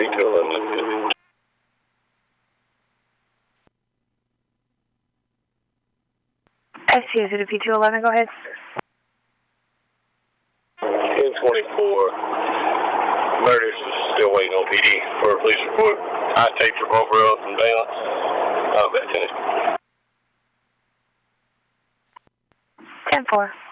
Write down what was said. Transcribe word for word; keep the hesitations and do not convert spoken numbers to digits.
V two eleven. S T is it a P two eleven, go ahead. ten twenty-four. Meredith is still waiting on P D for a police report. I taped her both her up and down. Uh, ten four.